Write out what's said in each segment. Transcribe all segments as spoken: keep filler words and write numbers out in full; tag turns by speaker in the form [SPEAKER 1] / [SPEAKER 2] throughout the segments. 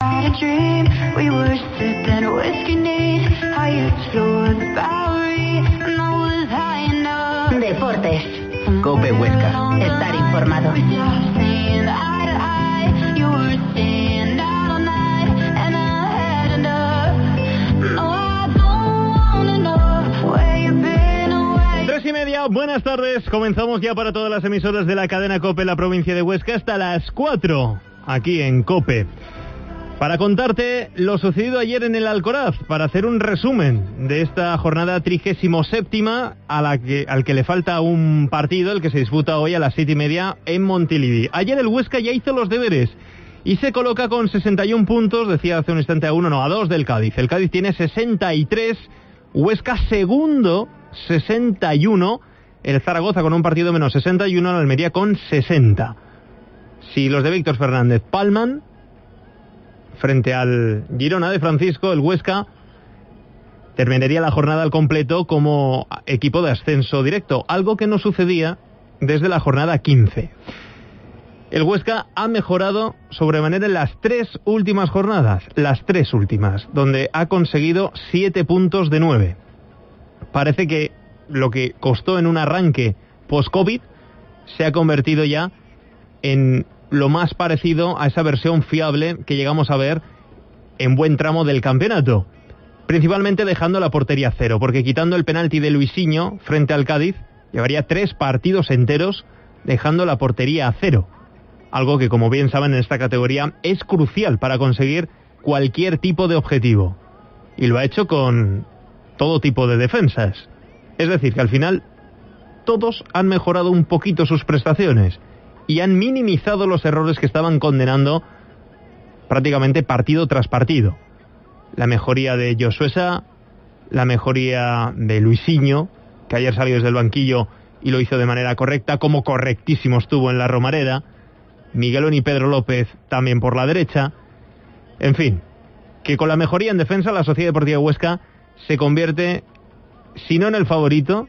[SPEAKER 1] Deportes. COPE Huesca. Estar informado.
[SPEAKER 2] Tres y media, buenas tardes. Comenzamos ya para todas las emisoras de la cadena COPE en la provincia de Huesca hasta las cuatro, aquí en COPE. Para contarte lo sucedido ayer en el Alcoraz, para hacer un resumen de esta jornada trigésimo séptima a la que, al que le falta un partido, el que se disputa hoy a las siete y media en Montilivi. Ayer el Huesca ya hizo los deberes y se coloca con sesenta y un puntos, decía hace un instante a uno, no, a dos del Cádiz. El Cádiz tiene sesenta y tres, Huesca segundo, sesenta y uno, el Zaragoza con un partido menos sesenta y uno, el Almería con sesenta. Si los de Víctor Fernández palman frente al Girona de Francisco, el Huesca terminaría la jornada al completo como equipo de ascenso directo, algo que no sucedía desde la jornada quince. El Huesca ha mejorado sobremanera en las tres últimas jornadas, las tres últimas, donde ha conseguido siete puntos de nueve. Parece que lo que costó en un arranque post-COVID se ha convertido ya en lo más parecido a esa versión fiable que llegamos a ver en buen tramo del campeonato, principalmente dejando la portería cero, porque quitando el penalti de Luisinho frente al Cádiz, llevaría tres partidos enteros dejando la portería a cero, algo que, como bien saben, en esta categoría es crucial para conseguir cualquier tipo de objetivo, y lo ha hecho con todo tipo de defensas. Es decir, que al final todos han mejorado un poquito sus prestaciones y han minimizado los errores que estaban condenando prácticamente partido tras partido. La mejoría de Josué, la mejoría de Luisinho, que ayer salió desde el banquillo y lo hizo de manera correcta, como correctísimo estuvo en la Romareda, Miguelón y Pedro López también por la derecha. En fin, que con la mejoría en defensa la Sociedad Deportiva Huesca se convierte, si no en el favorito,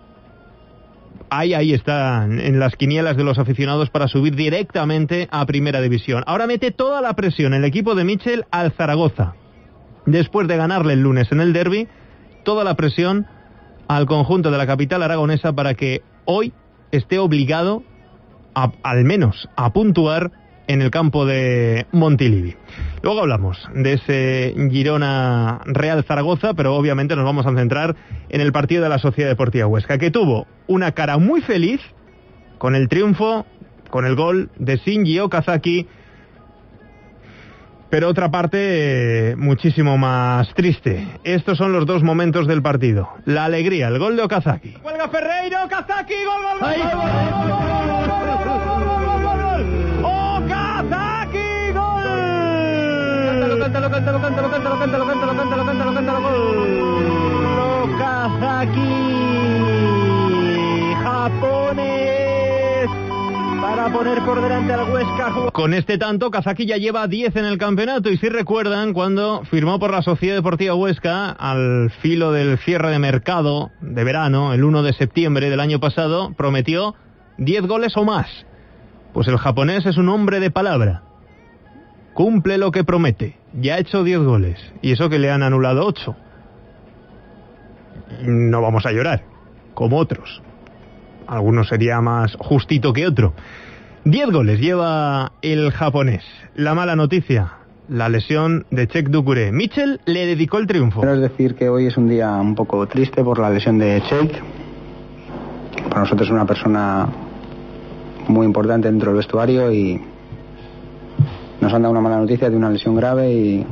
[SPEAKER 2] Ahí, ahí está, en las quinielas de los aficionados para subir directamente a Primera División. Ahora mete toda la presión el equipo de Michel al Zaragoza. Después de ganarle el lunes en el derbi, toda la presión al conjunto de la capital aragonesa para que hoy esté obligado, a, al menos, a puntuar en el campo de Montilivi. Luego hablamos de ese Girona Real Zaragoza, pero obviamente nos vamos a centrar en el partido de la Sociedad Deportiva Huesca, que tuvo una cara muy feliz con el triunfo, con el gol de Shinji Okazaki, pero otra parte eh, muchísimo más triste. Estos son los dos momentos del partido. La alegría, el gol de Okazaki. ¡Cuelga Ferreiro! ¡Okazaki! ¡Gol, gol, gol! ¡Ay, gol, gol, gol, gol, Cántalo, cántalo, cántalo, cántalo, cántalo, cántalo, cántalo, cántalo, cántalo, gol. Okazaki, japonés, para poner por delante al Huesca. Con este tanto, Okazaki ya lleva diez en el campeonato, y si recuerdan, cuando firmó por la Sociedad Deportiva Huesca, al filo del cierre de mercado de verano, el uno de septiembre del año pasado, prometió diez goles o más. Pues el japonés es un hombre de palabra. Cumple lo que promete. Ya ha hecho diez goles. Y eso que le han anulado ocho. No vamos a llorar, como otros. Algunos sería más justito que otro. diez goles lleva el japonés. La mala noticia, la lesión de Cheick Doucouré. Michel le dedicó el triunfo.
[SPEAKER 3] Quiero decir que hoy es un día un poco triste por la lesión de Cheick. Para nosotros es una persona muy importante dentro del vestuario y nos han dado una mala noticia de una lesión grave y,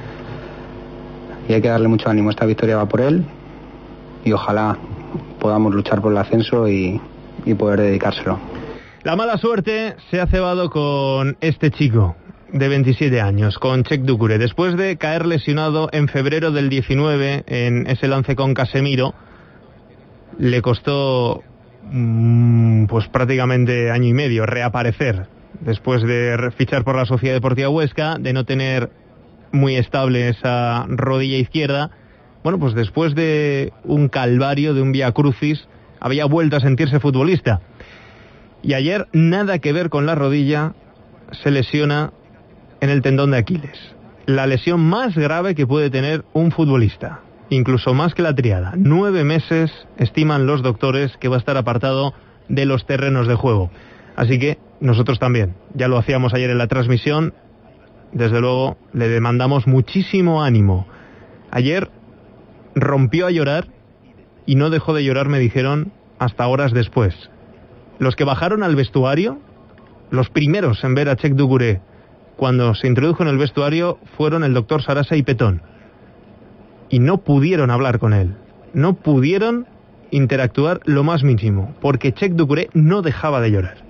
[SPEAKER 3] y hay que darle mucho ánimo. Esta victoria va por él y ojalá podamos luchar por el ascenso y, y poder dedicárselo.
[SPEAKER 2] La mala suerte se ha cebado con este chico de veintisiete años, con Cheick Doucouré. Después de caer lesionado en febrero del diecinueve en ese lance con Casemiro, le costó mmm, pues prácticamente año y medio reaparecer. Después de fichar por la Sociedad Deportiva Huesca, de no tener muy estable esa rodilla izquierda, bueno, pues después de un calvario, de un vía crucis, había vuelto a sentirse futbolista. Y ayer, nada que ver con la rodilla, se lesiona en el tendón de Aquiles. la lesión más grave que puede tener un futbolista, incluso más que la triada. Nueve meses estiman los doctores que va a estar apartado de los terrenos de juego. Así que nosotros también, ya lo hacíamos ayer en la transmisión, desde luego le demandamos muchísimo ánimo. Ayer rompió a llorar y no dejó de llorar, me dijeron, hasta horas después. Los que bajaron al vestuario, los primeros en ver a Cheick Doucouré cuando se introdujo en el vestuario, fueron el doctor Sarasa y Petón. Y no pudieron hablar con él, no pudieron interactuar lo más mínimo, porque Cheick Doucouré no dejaba de llorar.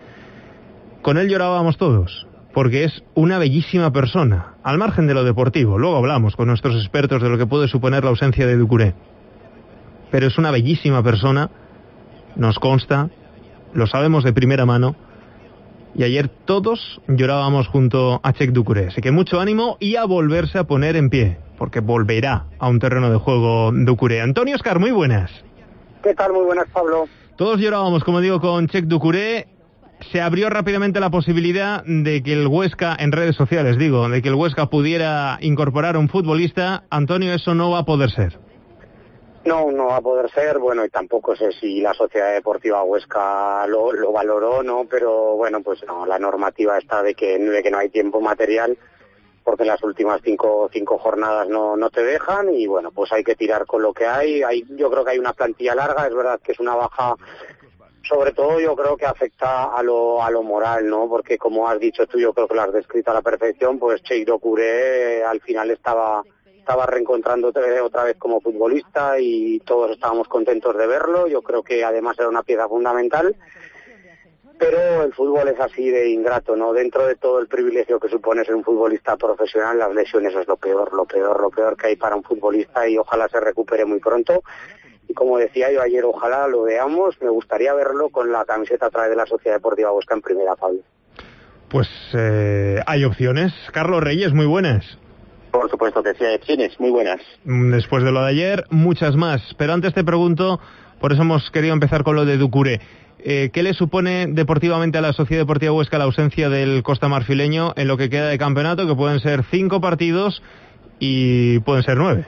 [SPEAKER 2] Con él llorábamos todos, porque es una bellísima persona, al margen de lo deportivo. Luego hablamos con nuestros expertos de lo que puede suponer la ausencia de Doucouré. Pero es una bellísima persona, nos consta, lo sabemos de primera mano, y ayer todos llorábamos junto a Cheick Doucouré. Así que mucho ánimo y a volverse a poner en pie, porque volverá a un terreno de juego Doucouré. Antonio Oscar, muy buenas.
[SPEAKER 4] ¿Qué tal? Muy buenas, Pablo.
[SPEAKER 2] Todos llorábamos, como digo, con Cheick Doucouré. Se abrió rápidamente la posibilidad de que el Huesca, en redes sociales digo, de que el Huesca pudiera incorporar a un futbolista. Antonio, eso no va a poder ser.
[SPEAKER 4] No, no va a poder ser, bueno, y tampoco sé si la Sociedad Deportiva Huesca lo, lo valoró, ¿no? Pero bueno, pues no, la normativa está de que, de que no hay tiempo material, porque las últimas cinco, cinco jornadas no, no te dejan, y bueno, pues hay que tirar con lo que hay. hay. Yo creo que hay una plantilla larga, es verdad que es una baja, sobre todo yo creo que afecta a lo, a lo moral, ¿no? Porque como has dicho tú, yo creo que lo has descrito a la perfección, pues Cheick Doucouré al final estaba... estaba reencontrando otra vez como futbolista y todos estábamos contentos de verlo. Yo creo que además era una pieza fundamental, pero el fútbol es así de ingrato, ¿no? Dentro de todo el privilegio que supone ser un futbolista profesional, las lesiones es lo peor, lo peor, lo peor que hay para un futbolista, y ojalá se recupere muy pronto. Y como decía yo ayer, ojalá lo veamos. Me gustaría verlo con la camiseta a través de la Sociedad Deportiva Huesca en primera, Pablo.
[SPEAKER 2] Pues eh, hay opciones. Carlos Reyes, muy buenas.
[SPEAKER 5] Por supuesto que sí, hay opciones muy buenas.
[SPEAKER 2] Después de lo de ayer, muchas más. Pero antes te pregunto, por eso hemos querido empezar con lo de Doucouré. Eh, ¿Qué le supone deportivamente a la Sociedad Deportiva Huesca la ausencia del costa marfileño en lo que queda de campeonato, que pueden ser cinco partidos y pueden ser nueve?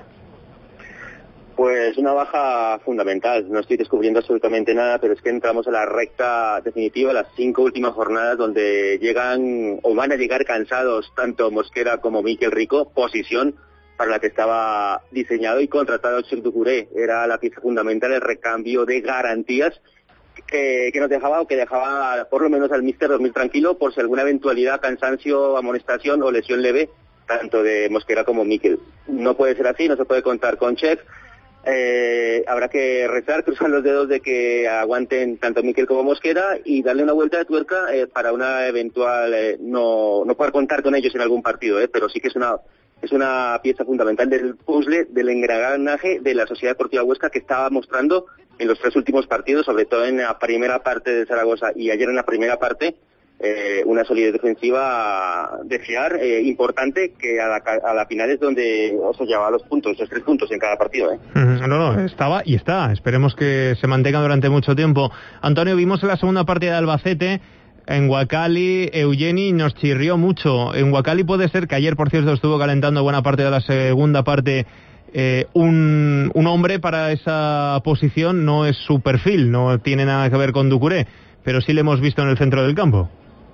[SPEAKER 5] Pues una baja fundamental. No estoy descubriendo absolutamente nada, pero es que entramos a la recta definitiva, las cinco últimas jornadas, donde llegan o van a llegar cansados tanto Mosquera como Mikel Rico, posición para la que estaba diseñado y contratado Cheick Doucouré. Era la pieza fundamental, el recambio de garantías que, que nos dejaba, o que dejaba por lo menos al míster dormir tranquilo por si alguna eventualidad, cansancio, amonestación o lesión leve, tanto de Mosquera como Mikel. No puede ser así, no se puede contar con Cheick. Eh, habrá que rezar, cruzar los dedos de que aguanten tanto Mikel como Mosquera y darle una vuelta de tuerca eh, para una eventual, eh, no, no poder contar con ellos en algún partido, eh, pero sí que es una es una pieza fundamental del puzzle, del engranaje de la Sociedad Deportiva Huesca, que estaba mostrando en los tres últimos partidos, sobre todo en la primera parte de Zaragoza y ayer en la primera parte, Eh, una solidez defensiva de fiar, eh, importante, que a la, a la final es donde os lleva los puntos, los tres puntos en cada partido. ¿eh?
[SPEAKER 2] No, no, estaba y está. Esperemos que se mantenga durante mucho tiempo. Antonio, vimos en la segunda parte de Albacete, en Huacali, Eugeni nos chirrió mucho. En Huacali puede ser que ayer, por cierto, estuvo calentando buena parte de la segunda parte. Eh, un, un hombre para esa posición no es su perfil, no tiene nada que ver con Doucouré, pero sí le hemos visto en el centro del campo.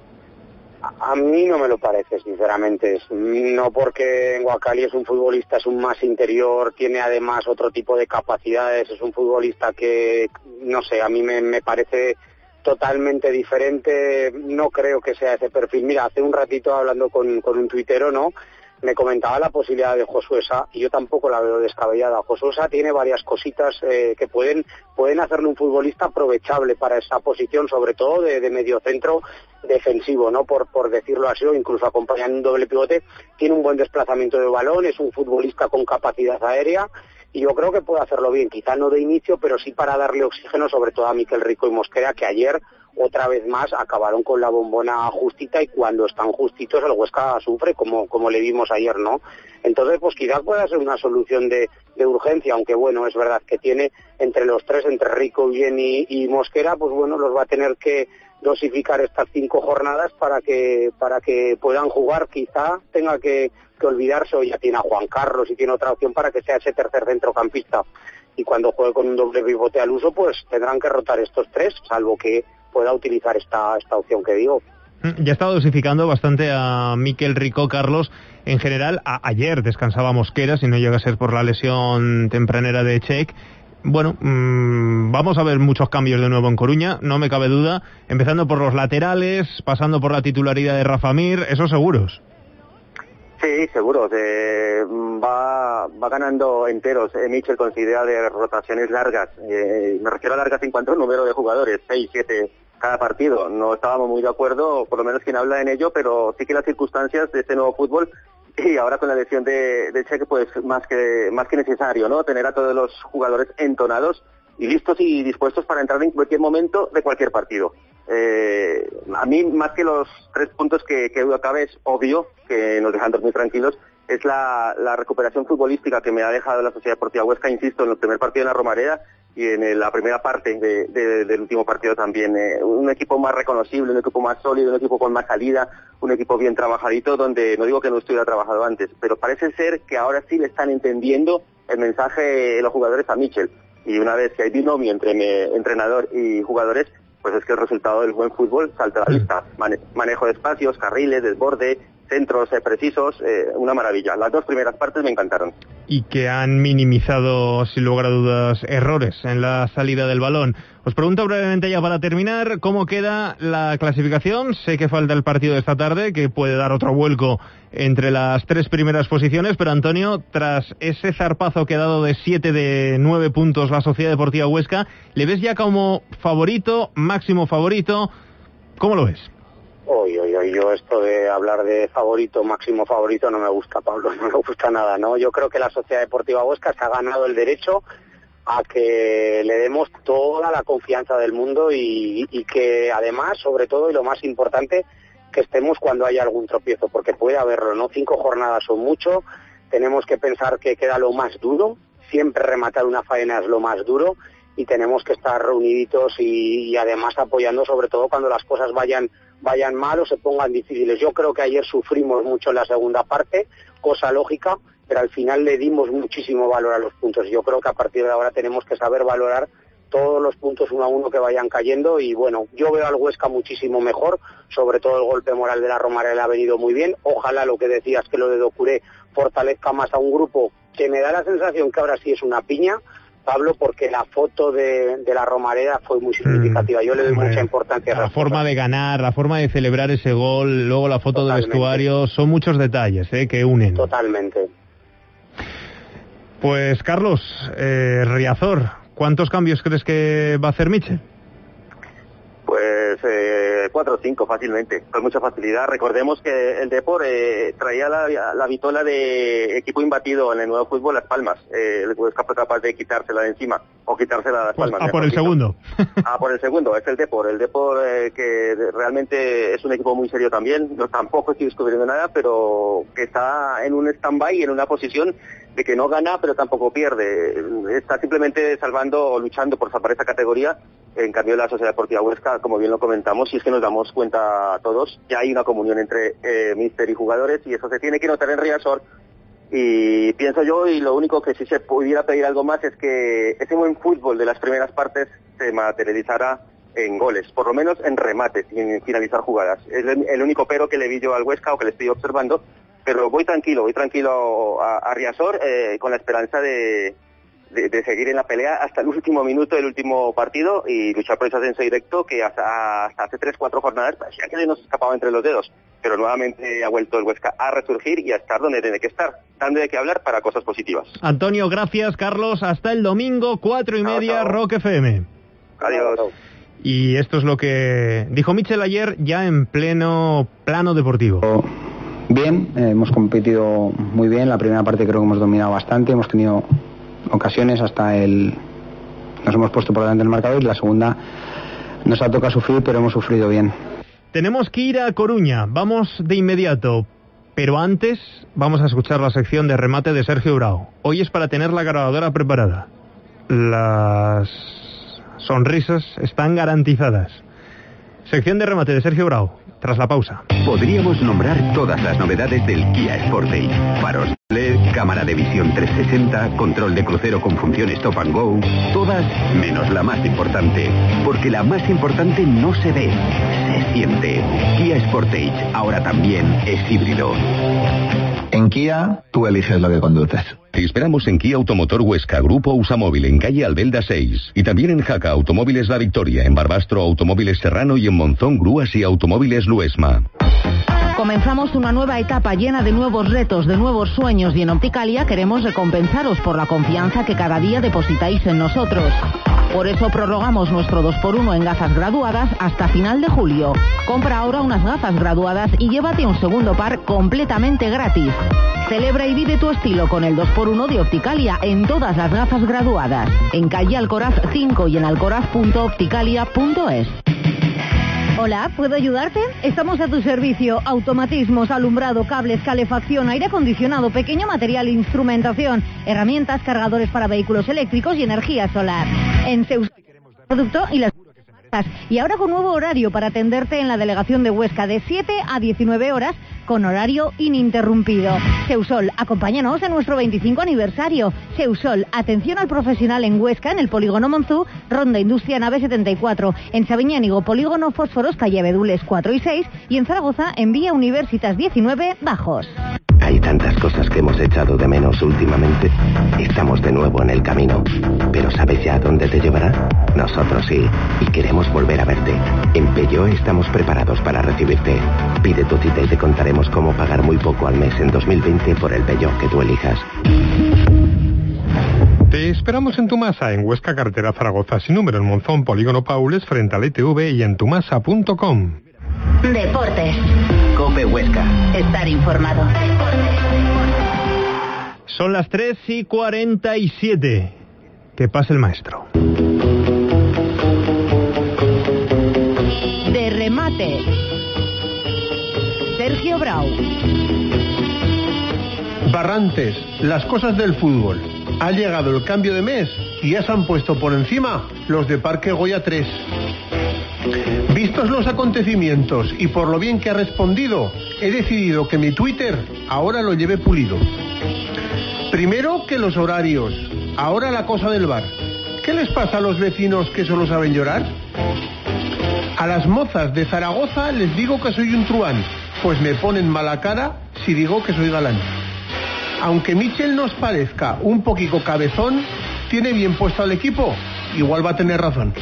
[SPEAKER 4] A mí no me lo parece, sinceramente. No porque en Huacali es un futbolista, es un más interior, tiene además otro tipo de capacidades, es un futbolista que, no sé, a mí me, me parece totalmente diferente. No creo que sea ese perfil. Mira, hace un ratito hablando con, con un tuitero, ¿no?, me comentaba la posibilidad de Josué Sá, y yo tampoco la veo descabellada. Josué Sá tiene varias cositas eh, que pueden pueden hacerle un futbolista aprovechable para esa posición, sobre todo de, de mediocentro defensivo, ¿no?, por por decirlo así, o incluso acompañando un doble pivote. Tiene un buen desplazamiento de balón, es un futbolista con capacidad aérea, y yo creo que puede hacerlo bien, quizá no de inicio, pero sí para darle oxígeno, sobre todo a Mikel Rico y Mosquera, que ayer otra vez más acabaron con la bombona justita, y cuando están justitos el Huesca sufre, como como le vimos ayer, ¿no? Entonces, pues quizás pueda ser una solución de, de urgencia, aunque bueno, es verdad que tiene entre los tres, entre Rico, Eugeni y Mosquera, pues bueno, los va a tener que dosificar estas cinco jornadas para que para que puedan jugar. Quizá tenga que, que olvidarse, o ya tiene a Juan Carlos y tiene otra opción para que sea ese tercer centrocampista, y cuando juegue con un doble pivote al uso, pues tendrán que rotar estos tres, salvo que pueda utilizar esta esta opción que digo.
[SPEAKER 2] Ya está dosificando bastante a Mikel Rico, Carlos. En general, a, ayer descansaba Mosquera, si no llega a ser por la lesión tempranera de Cheik. Bueno, mmm, vamos a ver muchos cambios de nuevo en Coruña, no me cabe duda, empezando por los laterales, pasando por la titularidad de Rafa Mir, esos seguros.
[SPEAKER 5] Sí, seguros. Eh, va, va ganando enteros. Eh, Michel considera de rotaciones largas. Eh, me refiero a largas en cuanto al número de jugadores, seis, siete cada partido. No estábamos muy de acuerdo, por lo menos quien habla en ello, pero sí que las circunstancias de este nuevo fútbol, y ahora con la lesión de, de Cheik, pues más que más que necesario, ¿no? Tener a todos los jugadores entonados y listos y dispuestos para entrar en cualquier momento de cualquier partido. Eh, a mí, más que los tres puntos que, que acabe, es obvio que nos dejan dormir tranquilos, es la, la recuperación futbolística que me ha dejado la Sociedad Deportiva Huesca, insisto, en el primer partido en la Romareda y en la primera parte de, de, del último partido también. Eh, un equipo más reconocible, un equipo más sólido, un equipo con más salida, un equipo bien trabajadito, donde no digo que no estuviera trabajado antes, pero parece ser que ahora sí le están entendiendo el mensaje de los jugadores a Michel. Y una vez que hay binomio entre me, entrenador y jugadores, pues es que el resultado del buen fútbol salta a la vista. Mane, manejo de espacios, carriles, desborde, centros eh, precisos, eh, una maravilla. Las dos primeras partes me encantaron. Y
[SPEAKER 2] que han minimizado, sin lugar a dudas, errores en la salida del balón. Os pregunto brevemente ya para terminar, ¿cómo queda la clasificación? Sé que falta el partido de esta tarde, que puede dar otro vuelco entre las tres primeras posiciones, pero Antonio, tras ese zarpazo que ha dado de siete de nueve puntos la Sociedad Deportiva Huesca, ¿le ves ya como favorito, máximo favorito? ¿Cómo lo ves?
[SPEAKER 4] Oye, oye, oye, yo esto de hablar de favorito, máximo favorito, no me gusta, Pablo, no me gusta nada, ¿no? Yo creo que la Sociedad Deportiva Huesca se ha ganado el derecho a que le demos toda la confianza del mundo y, y que además, sobre todo, y lo más importante, que estemos cuando haya algún tropiezo, porque puede haberlo, ¿no? Cinco jornadas son mucho, tenemos que pensar que queda lo más duro, siempre rematar una faena es lo más duro, y tenemos que estar reuniditos y, y además apoyando, sobre todo cuando las cosas vayan vayan mal o se pongan difíciles. Yo creo que ayer sufrimos mucho en la segunda parte, cosa lógica, pero al final le dimos muchísimo valor a los puntos. Yo creo que a partir de ahora tenemos que saber valorar todos los puntos uno a uno que vayan cayendo y bueno, yo veo al Huesca muchísimo mejor, sobre todo el golpe moral de la Romareda le ha venido muy bien. Ojalá lo que decías, que lo de Doucouré fortalezca más a un grupo que me da la sensación que ahora sí es una piña, Pablo, porque la foto de, de la Romareda fue muy significativa. Yo le doy mucha importancia a
[SPEAKER 2] la forma cosas. de ganar, la forma de celebrar ese gol, luego la foto Totalmente. del vestuario, son muchos detalles ¿eh? que unen.
[SPEAKER 4] Totalmente.
[SPEAKER 2] Pues Carlos, eh, Riazor, ¿cuántos cambios crees que va a hacer Michel?
[SPEAKER 5] Pues eh, cuatro o cinco fácilmente, con mucha facilidad. Recordemos que el Depor eh, traía la, la vitola de equipo imbatido en el nuevo fútbol Las Palmas. Eh, el Huesca fue capaz de quitársela de encima, o quitársela a Las
[SPEAKER 2] pues
[SPEAKER 5] Palmas.
[SPEAKER 2] A por el dicho. segundo.
[SPEAKER 5] Ah, por el segundo, es el Depor. El Depor eh, que realmente es un equipo muy serio también. Yo tampoco estoy descubriendo nada, pero que está en un stand-by, en una posición de que no gana, pero tampoco pierde. Está simplemente salvando o luchando por salvar esta categoría. En cambio, la Sociedad Deportiva Huesca, como bien lo comentamos, si es que nos damos cuenta todos, ya hay una comunión entre eh, míster y jugadores, y eso se tiene que notar en Riazor. Y pienso yo, y lo único que si se pudiera pedir algo más es que ese buen fútbol de las primeras partes se materializara en goles, por lo menos en remates y en finalizar jugadas. Es el, el único pero que le vi yo al Huesca o que le estoy observando, pero voy tranquilo, voy tranquilo a, a Riazor eh, con la esperanza de... De, de seguir en la pelea hasta el último minuto del último partido y luchar por ese ascenso directo que hasta, hasta hace tres, cuatro jornadas parecía que nos escapaba entre los dedos, pero nuevamente ha vuelto el Huesca a resurgir y a estar donde tiene que estar, dando de qué hablar para cosas positivas.
[SPEAKER 2] Antonio, gracias. Carlos, hasta el domingo, cuatro y media, Rock F M.
[SPEAKER 5] Adiós.
[SPEAKER 2] Y esto es lo que dijo Michel ayer ya en pleno plano deportivo.
[SPEAKER 3] Bien, eh, hemos competido muy bien, la primera parte creo que hemos dominado bastante, hemos tenido ocasiones hasta el nos hemos puesto por delante del marcador y la segunda nos ha tocado sufrir, pero hemos sufrido bien.
[SPEAKER 2] Tenemos que ir a Coruña, vamos de inmediato, pero antes vamos a escuchar la sección de remate de Sergio Bravo. Hoy es para tener la grabadora preparada. Las sonrisas están garantizadas. Sección de remate de Sergio Bravo, tras la pausa.
[SPEAKER 6] Podríamos nombrar todas las novedades del Kia Sportage. Faros L E D, cámara de visión trescientos sesenta, control de crucero con función Stop and Go. Todas menos la más importante. Porque la más importante no se ve, se siente. Kia Sportage, ahora también es híbrido.
[SPEAKER 7] En Kia, tú eliges lo que conduces.
[SPEAKER 8] Te esperamos en Kia Automotor Huesca, Grupo Usamóvil, en calle Albelda seis. Y también en Jaca Automóviles La Victoria, en Barbastro Automóviles Serrano y en Monzón Grúas y Automóviles Luesma.
[SPEAKER 9] Comenzamos una nueva etapa llena de nuevos retos, de nuevos sueños, y en Opticalia queremos recompensaros por la confianza que cada día depositáis en nosotros. Por eso prorrogamos nuestro dos por uno en gafas graduadas hasta final de julio. Compra ahora unas gafas graduadas y llévate un segundo par completamente gratis. Celebra y vive tu estilo con el dos por uno de Opticalia en todas las gafas graduadas. En calle Alcoraz cinco y en alcoraz punto opticalia punto es.
[SPEAKER 10] Hola, ¿puedo ayudarte? Estamos a tu servicio. Automatismos, alumbrado, cables, calefacción, aire acondicionado, pequeño material, instrumentación, herramientas, cargadores para vehículos eléctricos y energía solar. En Seus producto y las y ahora con nuevo horario para atenderte en la delegación de Huesca de siete a diecinueve horas con horario ininterrumpido. Seusol, acompáñanos en nuestro veinticinco aniversario. Seusol, atención al profesional en Huesca, en el Polígono Monzú, Ronda Industria Nave setenta y cuatro, en Sabiñánigo, Polígono Fósforos, calle Abedules cuatro y seis, y en Zaragoza, en Vía Universitas diecinueve, Bajos.
[SPEAKER 11] Hay tantas cosas que hemos echado de menos últimamente. Estamos de nuevo en el camino. ¿Pero sabes ya dónde te llevará? Nosotros sí, y queremos volver a verte. En Peugeot estamos preparados para recibirte. Pide tu cita y te contaremos cómo pagar muy poco al mes en dos mil veinte por el Peugeot que tú elijas.
[SPEAKER 12] Te esperamos en Tumasa, en Huesca, carretera Zaragoza, sin número, en Monzón, Polígono Paules, frente al E T V, y en tumasa punto com.
[SPEAKER 1] Deportes.
[SPEAKER 6] COPE Huesca.
[SPEAKER 1] Estar informado.
[SPEAKER 2] Son las tres y cuarenta y siete. Que pase el maestro.
[SPEAKER 9] De remate, Sergio Brau.
[SPEAKER 13] Barrantes, las cosas del fútbol. Ha llegado el cambio de mes y ya se han puesto por encima los de Parque Goya tres. Vistos los acontecimientos y por lo bien que ha respondido, he decidido que mi Twitter ahora lo lleve pulido. Primero que los horarios, ahora la cosa del bar. ¿Qué les pasa a los vecinos que solo saben llorar? A las mozas de Zaragoza les digo que soy un truán, pues me ponen mala cara si digo que soy galán. Aunque Michel nos parezca un poquito cabezón, tiene bien puesto al equipo, igual va a tener razón.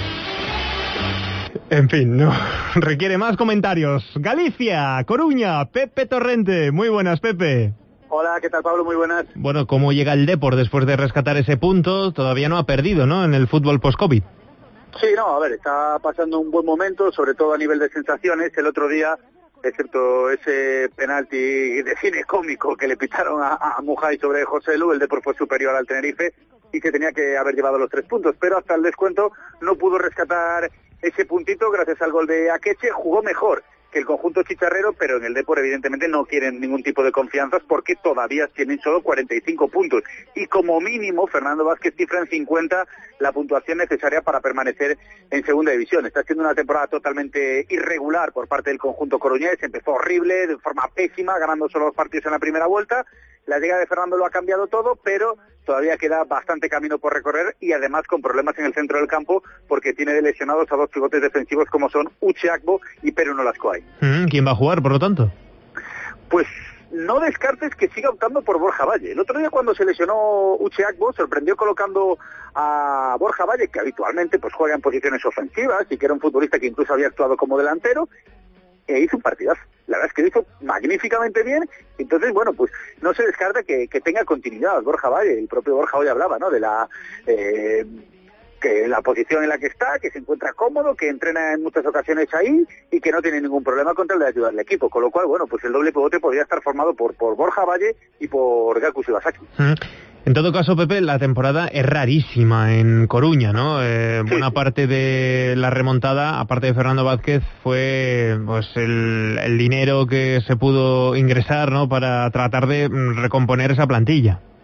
[SPEAKER 2] En fin, no requiere más comentarios. Galicia, Coruña, Pepe Torrente. Muy buenas, Pepe.
[SPEAKER 14] Hola, ¿qué tal, Pablo? Muy buenas.
[SPEAKER 2] Bueno, ¿cómo llega el Depor después de rescatar ese punto? Todavía no ha perdido, ¿no?, en el fútbol post-COVID.
[SPEAKER 14] Sí, no, a ver, está pasando un buen momento, sobre todo a nivel de sensaciones. El otro día, excepto ese penalti de cine cómico que le pitaron a, a Mujay sobre José Lu, el Depor fue superior al Tenerife y se tenía que haber llevado los tres puntos, pero hasta el descuento no pudo rescatar ese puntito gracias al gol de Akeche. Jugó mejor que el conjunto chicharrero, pero en el Depor evidentemente no quieren ningún tipo de confianzas porque todavía tienen solo cuarenta y cinco puntos y como mínimo Fernando Vázquez cifra en cincuenta la puntuación necesaria para permanecer en segunda división. Está siendo una temporada totalmente irregular por parte del conjunto coruñés. Empezó horrible, de forma pésima, ganando solo dos partidos en la primera vuelta. La llegada de Fernando lo ha cambiado todo, pero todavía queda bastante camino por recorrer y además con problemas en el centro del campo porque tiene de lesionados a dos pivotes defensivos como son Uche Agbo y Peru Nolascoay.
[SPEAKER 2] ¿Quién va a jugar, por lo tanto?
[SPEAKER 14] Pues no descartes que siga optando por Borja Valle. El otro día cuando se lesionó Uche Agbo sorprendió colocando a Borja Valle, que habitualmente pues juega en posiciones ofensivas y que era un futbolista que incluso había actuado como delantero, e hizo un partidazo. La verdad es que lo hizo magníficamente bien. Entonces, bueno, pues no se descarta que, que tenga continuidad Borja Valle. El propio Borja hoy hablaba, ¿no?, de la eh, que la posición en la que está, que se encuentra cómodo, que entrena en muchas ocasiones ahí y que no tiene ningún problema con el de ayudar al equipo. Con lo cual, bueno, pues el doble pivote podría estar formado por, por Borja Valle y por Gaku Shibasaki.
[SPEAKER 2] Mm. En todo caso, Pepe, la temporada es rarísima en Coruña, ¿no? Eh, sí. Buena parte de la remontada, aparte de Fernando Vázquez, fue pues el, el dinero que se pudo ingresar, ¿no?, para tratar de recomponer esa plantilla.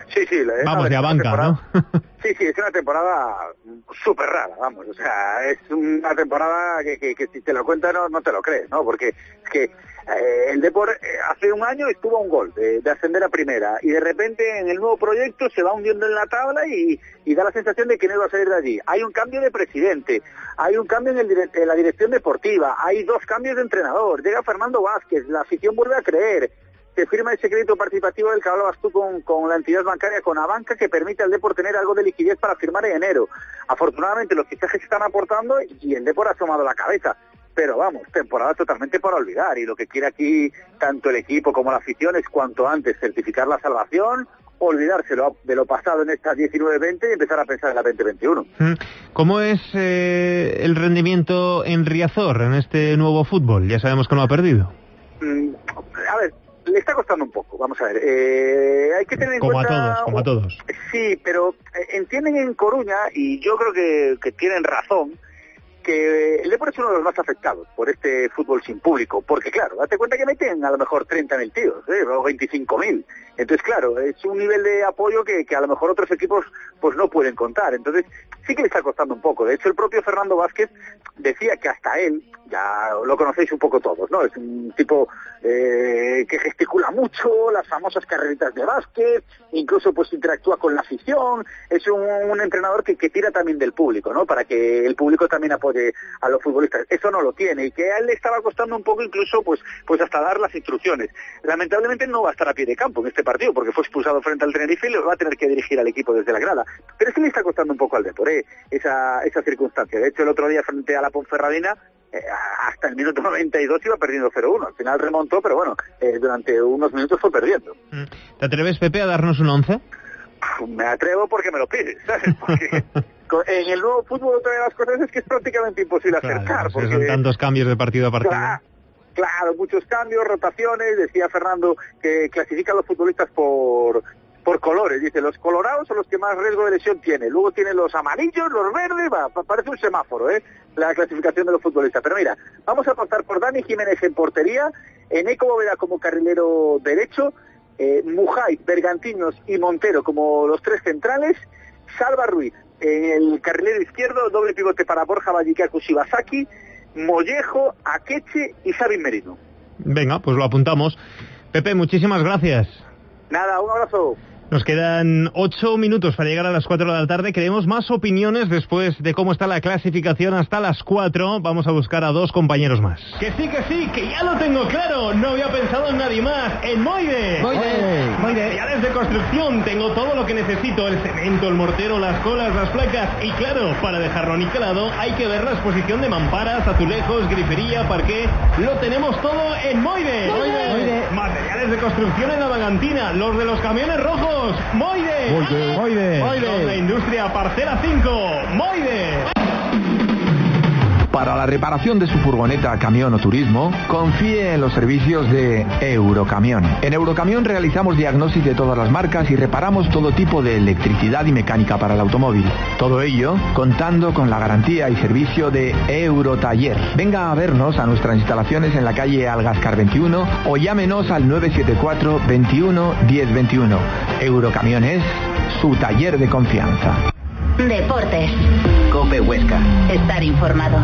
[SPEAKER 14] Sí, sí. La,
[SPEAKER 2] vamos, de a banca, ¿no?
[SPEAKER 14] Sí, sí, es una temporada súper rara, vamos, o sea, es una temporada que, que, que si te lo cuentas no, no te lo crees, ¿no? Porque es que eh, el Depor eh, hace un año estuvo a un gol de, de ascender a primera y de repente en el nuevo proyecto se va hundiendo en la tabla y, y da la sensación de que no iba a salir de allí. Hay un cambio de presidente, hay un cambio en, el, en la dirección deportiva, hay dos cambios de entrenador, llega Fernando Vázquez, la afición vuelve a creer. Se firma ese crédito participativo del que hablabas tú con, con la entidad bancaria, con Abanca, que permite al Depor tener algo de liquidez para firmar en enero. Afortunadamente los fichajes están aportando y el Depor ha tomado la cabeza. Pero vamos, temporada totalmente para olvidar. Y lo que quiere aquí tanto el equipo como la afición es cuanto antes certificar la salvación, olvidarse de lo pasado en estas diecinueve veinte y empezar a pensar en la veinte veintiuno.
[SPEAKER 2] ¿Cómo es eh, el rendimiento en Riazor, en este nuevo fútbol? Ya sabemos que no ha perdido.
[SPEAKER 14] Mm, a ver... Le está costando un poco, vamos a ver. Eh, hay que tener en
[SPEAKER 2] como
[SPEAKER 14] cuenta...
[SPEAKER 2] a todos, como a todos.
[SPEAKER 14] Sí, pero entienden en Coruña, y yo creo que, que tienen razón, que el Depor es uno de los más afectados por este fútbol sin público, porque claro, date cuenta que meten a lo mejor treinta mil tíos, ¿eh? o veinticinco mil. Entonces claro, es un nivel de apoyo que, que a lo mejor otros equipos pues no pueden contar. Entonces sí que le está costando un poco. De hecho el propio Fernando Vázquez decía que hasta él, ya lo conocéis un poco todos, ¿no? Es un tipo eh, que gesticula mucho, las famosas carreritas de Vázquez, incluso pues interactúa con la afición, es un, un entrenador que, que tira también del público, ¿no? Para que el público también apoye a los futbolistas. Eso no lo tiene y que a él le estaba costando un poco incluso pues pues hasta dar las instrucciones. Lamentablemente no va a estar a pie de campo en este partido porque fue expulsado frente al Tenerife y le va a tener que dirigir al equipo desde la grada. Pero es que le está costando un poco al Depor, ¿eh? esa, esa circunstancia. De hecho el otro día frente a la Ponferradina eh, hasta el minuto noventa y dos iba perdiendo cero uno. Al final remontó, pero bueno, eh, durante unos minutos fue perdiendo.
[SPEAKER 2] ¿Te atreves, Pepe, a darnos un once?
[SPEAKER 14] Me atrevo porque me lo pides, ¿sabes? Porque en el nuevo fútbol otra de las cosas es que es prácticamente imposible
[SPEAKER 2] claro,
[SPEAKER 14] acertar. Porque
[SPEAKER 2] son tantos cambios de partido a partido.
[SPEAKER 14] Claro, claro, muchos cambios, rotaciones. Decía Fernando que clasifica a los futbolistas por por colores. Dice, los colorados son los que más riesgo de lesión tienen. Luego tienen los amarillos, los verdes, va, parece un semáforo, ¿eh? La clasificación de los futbolistas. Pero mira, vamos a apostar por Dani Jiménez en portería, Eneco Bóveda como carrilero derecho, eh, Mujay, Bergantiños y Montero como los tres centrales, Salva Ruiz en el carrilero izquierdo, doble pivote para Borja Vallicacu Shibasaki, Mollejo, Akeche y Sabin Merino.
[SPEAKER 2] Venga, pues lo apuntamos. Pepe, muchísimas gracias.
[SPEAKER 14] Nada, un abrazo.
[SPEAKER 2] Nos quedan ocho minutos para llegar a las cuatro de la tarde. Queremos más opiniones después de cómo está la clasificación hasta las cuatro. Vamos a buscar a dos compañeros más. Que sí, que sí, que ya lo tengo claro. No había pensado en nadie más. En Moide.
[SPEAKER 15] Moide.
[SPEAKER 2] Materiales de construcción. Tengo todo lo que necesito. El cemento, el mortero, las colas, las placas. Y claro, para dejarlo niquelado hay que ver la exposición de mamparas, azulejos, grifería, parqué. Lo tenemos todo en Moide.
[SPEAKER 15] Moide. Moide.
[SPEAKER 2] Materiales de construcción en la Vagantina. Los de los camiones rojos. Moide.
[SPEAKER 15] Moide. Moide.
[SPEAKER 2] Moide. La industria Parcela cinco. Moide.
[SPEAKER 7] Para la reparación de su furgoneta, camión o turismo, confíe en los servicios de Eurocamión. En Eurocamión realizamos diagnosis de todas las marcas y reparamos todo tipo de electricidad y mecánica para el automóvil. Todo ello contando con la garantía y servicio de Eurotaller. Venga a vernos a nuestras instalaciones en la calle Algascar veintiuno o llámenos al nueve siete cuatro, veintiuno, diez veintiuno. Eurocamión es su taller de confianza.
[SPEAKER 1] Deportes.
[SPEAKER 6] COPE Huesca.
[SPEAKER 1] Estar informado.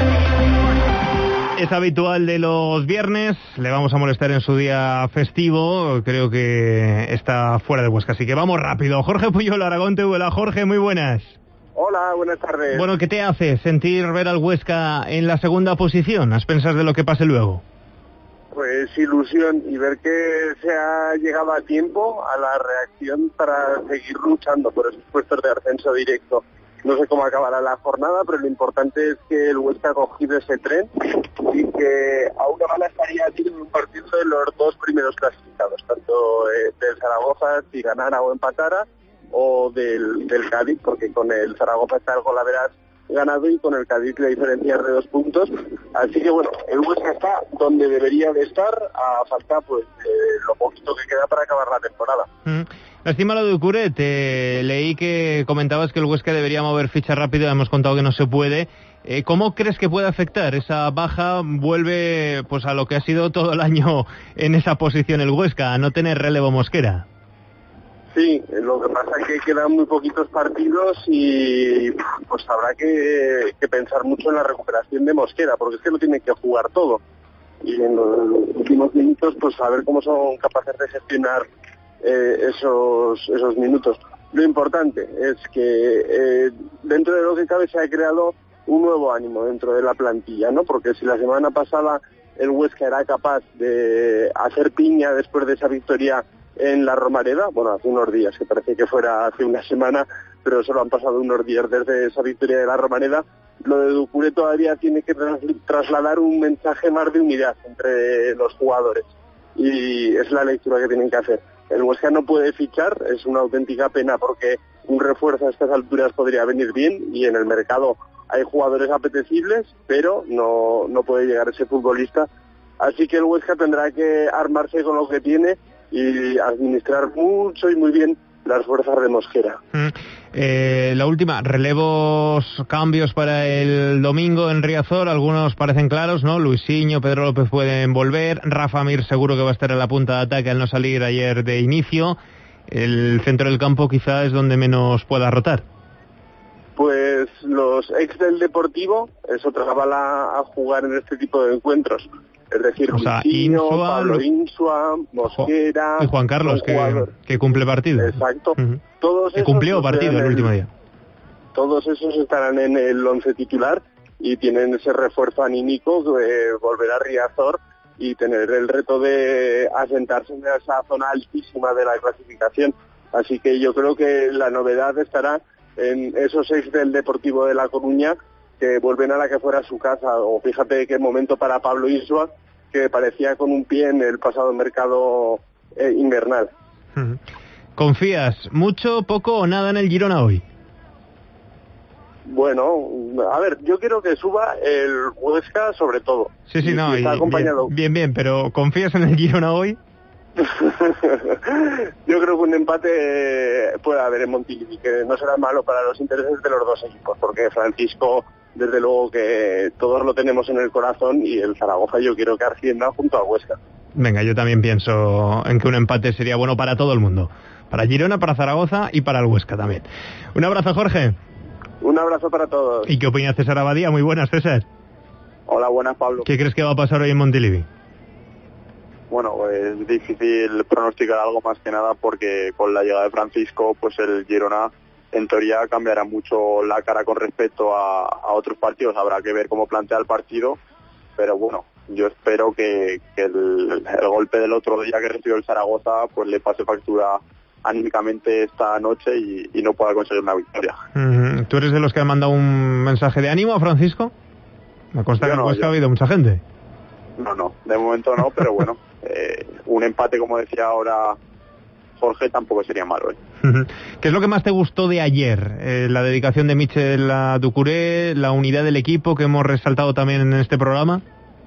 [SPEAKER 2] Es habitual de los viernes, le vamos a molestar en su día festivo, creo que está fuera de Huesca, así que vamos rápido. Jorge Puyol, Aragón T V. Hola Jorge, muy buenas.
[SPEAKER 16] Hola, buenas tardes.
[SPEAKER 2] Bueno, ¿qué te hace sentir ver al Huesca en la segunda posición? ¿Has pensado de lo que pase luego?
[SPEAKER 16] Pues ilusión y ver que se ha llegado a tiempo a la reacción para seguir luchando por esos puestos de ascenso directo. No sé cómo acabará la jornada, pero lo importante es que el Huesca ha cogido ese tren y que a una bala estaría teniendo un partido de los dos primeros clasificados, tanto eh, del Zaragoza si ganara o empatara, o del, del Cádiz, porque con el Zaragoza está el Golaveras ganado y con el Cádiz la diferencia es de dos puntos. Así que bueno, el Huesca está donde debería de estar, a falta pues eh, lo poquito que queda para acabar la temporada.
[SPEAKER 2] Mm. Lástima lo de Ucure, te leí que comentabas que el Huesca debería mover ficha rápido, hemos contado que no se puede. Eh, ¿Cómo crees que puede afectar esa baja? Vuelve pues a lo que ha sido todo el año en esa posición el Huesca, a no tener relevo Mosquera.
[SPEAKER 16] Sí, lo que pasa es que quedan muy poquitos partidos y pues habrá que, que pensar mucho en la recuperación de Mosquera, porque es que lo tienen que jugar todo. Y en los últimos minutos, pues a ver cómo son capaces de gestionar eh, esos, esos minutos. Lo importante es que eh, dentro de lo que cabe se ha creado un nuevo ánimo dentro de la plantilla, ¿no? Porque si la semana pasada el Huesca era capaz de hacer piña después de esa victoria en la Romareda, bueno, hace unos días, que parece que fuera hace una semana, pero solo han pasado unos días desde esa victoria de la Romareda, lo de Doucouré todavía tiene que trasladar un mensaje más de unidad entre los jugadores, y es la lectura que tienen que hacer. El Huesca no puede fichar, es una auténtica pena porque un refuerzo a estas alturas podría venir bien, y en el mercado hay jugadores apetecibles, pero no, no puede llegar ese futbolista, así que el Huesca tendrá que armarse con lo que tiene y administrar mucho y muy bien las fuerzas de Mosquera.
[SPEAKER 2] Mm. Eh, la última, relevos, cambios para el domingo en Riazor, algunos parecen claros, ¿no? Luisinho, Pedro López pueden volver, Rafa Mir seguro que va a estar en la punta de ataque al no salir ayer de inicio, el centro del campo quizá es donde menos pueda rotar.
[SPEAKER 16] Pues los ex del Deportivo es otra bala a jugar en este tipo de encuentros. Es decir,
[SPEAKER 2] o sea,
[SPEAKER 16] Luisinho,
[SPEAKER 2] Insua,
[SPEAKER 16] Pablo Insua, Mosquera...
[SPEAKER 2] Y Juan Carlos, que, que cumple partido.
[SPEAKER 16] Exacto.
[SPEAKER 2] Uh-huh.
[SPEAKER 16] Todos
[SPEAKER 2] que
[SPEAKER 16] esos
[SPEAKER 2] cumplió partido el, el último día.
[SPEAKER 16] Todos esos estarán en el once titular y tienen ese refuerzo anímico de volver a Riazor y tener el reto de asentarse en esa zona altísima de la clasificación. Así que yo creo que la novedad estará en esos seis del Deportivo de La Coruña que vuelven a la que fuera su casa. O fíjate qué momento para Pablo Insua, que parecía con un pie en el pasado mercado eh, invernal.
[SPEAKER 2] ¿Confías mucho, poco o nada en el Girona hoy?
[SPEAKER 16] Bueno, a ver, yo quiero que suba el Huesca sobre todo.
[SPEAKER 2] Sí, sí,
[SPEAKER 16] y
[SPEAKER 2] no,
[SPEAKER 16] si está
[SPEAKER 2] y
[SPEAKER 16] acompañado...
[SPEAKER 2] bien, bien, bien, pero ¿confías en el Girona hoy?
[SPEAKER 16] Yo creo que un empate puede haber en Montilivi, que no será malo para los intereses de los dos equipos, porque Francisco, desde luego que todos lo tenemos en el corazón, y el Zaragoza yo quiero que ascienda junto a Huesca.
[SPEAKER 2] Venga, yo también pienso en que un empate sería bueno para todo el mundo, para Girona, para Zaragoza y para el Huesca también. Un abrazo, Jorge.
[SPEAKER 16] Un abrazo para todos.
[SPEAKER 2] ¿Y qué opina César Abadía? Muy buenas, César.
[SPEAKER 15] Hola, buenas, Pablo.
[SPEAKER 2] ¿Qué crees que va a pasar hoy en Montilivi?
[SPEAKER 15] Bueno, es difícil pronosticar algo, más que nada porque con la llegada de Francisco, pues el Girona en teoría cambiará mucho la cara con respecto a, a otros partidos. Habrá que ver cómo plantea el partido, pero bueno, yo espero que, que el, el golpe del otro día que recibió el Zaragoza pues le pase factura anímicamente esta noche y, y no pueda conseguir una victoria.
[SPEAKER 2] Uh-huh. ¿Tú eres de los que han mandado un mensaje de ánimo a Francisco? Me consta que en Huesca ha habido mucha gente.
[SPEAKER 15] No, no, de momento no, pero bueno, eh, un empate, como decía ahora Jorge, tampoco sería malo. ¿eh?
[SPEAKER 2] ¿Qué es lo que más te gustó de ayer? Eh, la dedicación de Michel a Doucouré, la unidad del equipo que hemos resaltado también en este programa.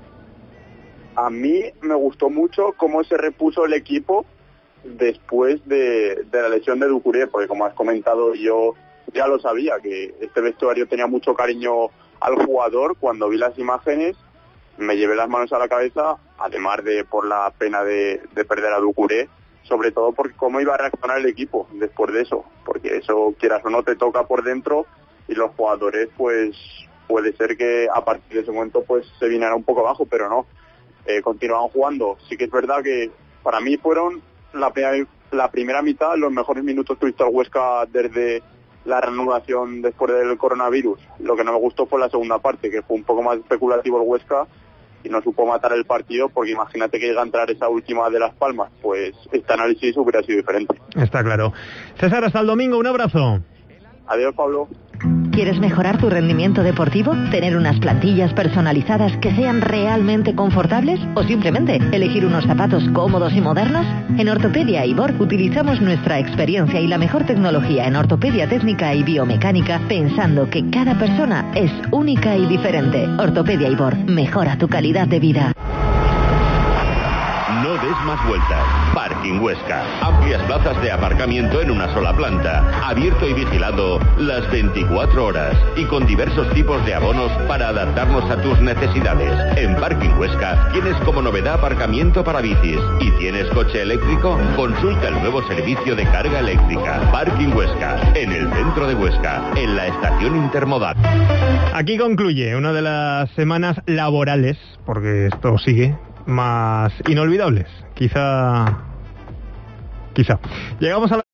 [SPEAKER 15] A mí me gustó mucho cómo se repuso el equipo después de, de la lesión de Doucouré, porque como has comentado, yo ya lo sabía, que este vestuario tenía mucho cariño al jugador. Cuando vi las imágenes me llevé las manos a la cabeza, además de por la pena de, de perder a Doucouré, sobre todo porque cómo iba a reaccionar el equipo después de eso, porque eso, quieras o no, te toca por dentro, y los jugadores pues puede ser que a partir de ese momento pues se viniera un poco abajo, pero no, eh, continuaban jugando. Sí que es verdad que para mí fueron la, la primera mitad los mejores minutos que he visto al Huesca desde la reanudación después del coronavirus. Lo que no me gustó fue la segunda parte, que fue un poco más especulativo el Huesca y no supo matar el partido, porque imagínate que llega a entrar esa última de Las Palmas, pues este análisis hubiera sido diferente.
[SPEAKER 2] Está claro. César, hasta el domingo, un abrazo.
[SPEAKER 15] Adiós, Pablo.
[SPEAKER 9] ¿Quieres mejorar tu rendimiento deportivo? ¿Tener unas plantillas personalizadas que sean realmente confortables? ¿O simplemente elegir unos zapatos cómodos y modernos? En Ortopedia Ibor utilizamos nuestra experiencia y la mejor tecnología en ortopedia técnica y biomecánica, pensando que cada persona es única y diferente. Ortopedia Ibor, mejora tu calidad de vida.
[SPEAKER 8] No des más vueltas. Parque Parking Huesca. Amplias plazas de aparcamiento en una sola planta, abierto y vigilado las veinticuatro horas y con diversos tipos de abonos para adaptarnos a tus necesidades. En Parking Huesca tienes como novedad aparcamiento para bicis. ¿Y tienes coche eléctrico? Consulta el nuevo servicio de carga eléctrica. Parking Huesca, en el centro de Huesca, en la estación intermodal.
[SPEAKER 2] Aquí concluye una de las semanas laborales, porque esto sigue, más inolvidables. Quizá... Quizá. Llegamos a la...